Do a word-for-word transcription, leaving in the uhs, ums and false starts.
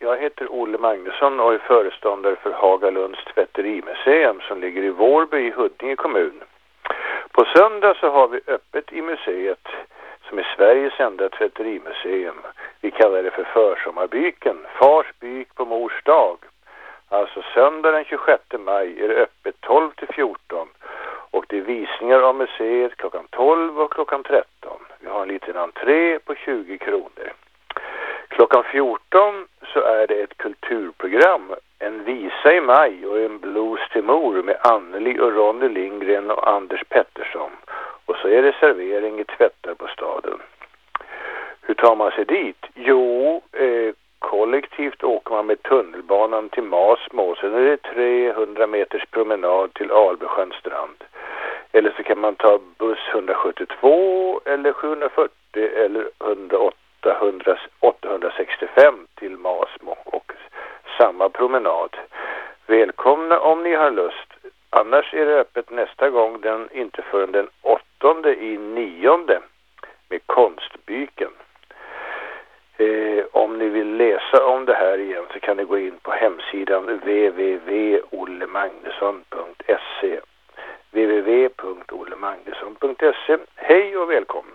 Jag heter Olle Magnusson och är föreståndare för Hagalunds tvätterimuseum som ligger i Vårby i Huddinge kommun. På söndag så har vi öppet i museet som är Sveriges enda tvätterimuseum. Vi kallar det för försommarbyken, fars byk på mors dag. Alltså söndag den tjugosjätte maj är det öppet tolv till fjorton och det är visningar av museet klockan tolv och klockan tretton. Vi har en liten entré på tjugo kronor. Klockan fjorton så är det ett kulturprogram, en visa i maj och en blues till mor med Anneli och Ronny Lindgren och Anders Pettersson. Och så är det servering i tvättar på staden. Hur tar man sig dit? Jo, eh, kollektivt åker man med tunnelbanan till Masmo. Sen är det trehundra meters promenad till Albesjöns strand. Eller så kan man ta buss etthundrasjuttiotvå eller sjuhundrafyrtio eller åttahundrasextiofem till Masmo och samma promenad. Välkomna om ni har lust. Annars är det öppet nästa gång, den inte förrän den åttonde i nionde med konstbyken. Eh, om ni vill läsa om det här igen så kan ni gå in på hemsidan w w w punkt olle magnusson punkt se w w w punkt olle magnusson punkt se. Hej och välkomna!